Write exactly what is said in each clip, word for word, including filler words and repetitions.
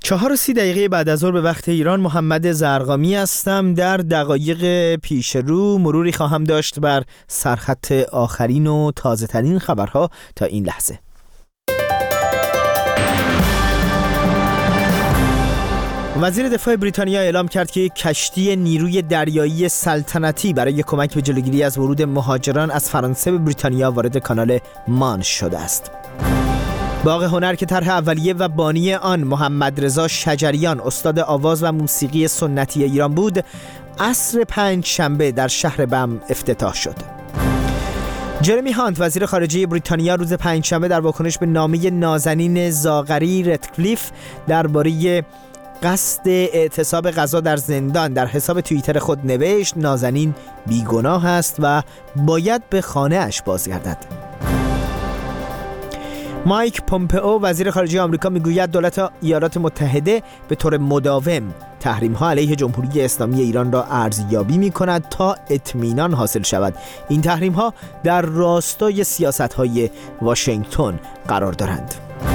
چهار و سی دقیقه بعد از ظهر به وقت ایران، محمد زرقامی هستم. در دقایق پیش رو مروری خواهم داشت بر سرخط آخرین و تازه ترین خبرها تا این لحظه. وزیر دفاع بریتانیا اعلام کرد که کشتی نیروی دریایی سلطنتی برای کمک به جلوگیری از ورود مهاجران از فرانسه به بریتانیا وارد کانال مانش شده است. باغ هنر که طرح اولیه و بانی آن محمد رضا شجریان استاد آواز و موسیقی سنتی ایران بود، عصر پنج شنبه در شهر بم افتتاح شد. جرمی هانت وزیر خارجه بریتانیا روز پنج شنبه در واکنش به نامه نازنین زاغری رتکلیف درباره قصد اعتصاب غزا در زندان در حساب توییتر خود نوشت نازنین بیگناه است و باید به خانه اش بازگردد. مایک پومپئو وزیر خارجه آمریکا میگوید دولت ایالات متحده به طور مداوم تحریم‌ها علیه جمهوری اسلامی ایران را ارزیابی می‌کند تا اطمینان حاصل شود. این تحریم‌ها در راستای سیاست‌های واشنگتن قرار دارند.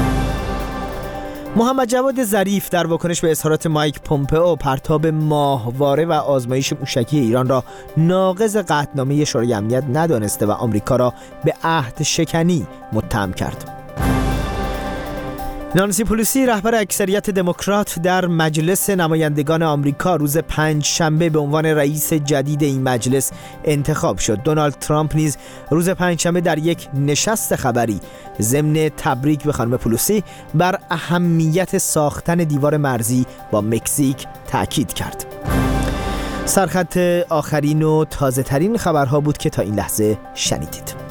محمد جواد ظریف در واکنش به اظهارات مایک پومپئو پرتاب ماهواره و آزمایش موشکی ایران را ناقض قطعنامه شورای امنیت ندانسته و آمریکا را به عهد شکنی متهم کرد. نانسی پلوسی رهبر اکثریت دموکرات در مجلس نمایندگان آمریکا روز پنج شنبه به عنوان رئیس جدید این مجلس انتخاب شد. دونالد ترامپ نیز روز پنج شنبه در یک نشست خبری ضمن تبریک به خانم پلوسی بر اهمیت ساختن دیوار مرزی با مکزیک تاکید کرد. سرخط آخرین و تازه ترین خبرها بود که تا این لحظه شنیدید.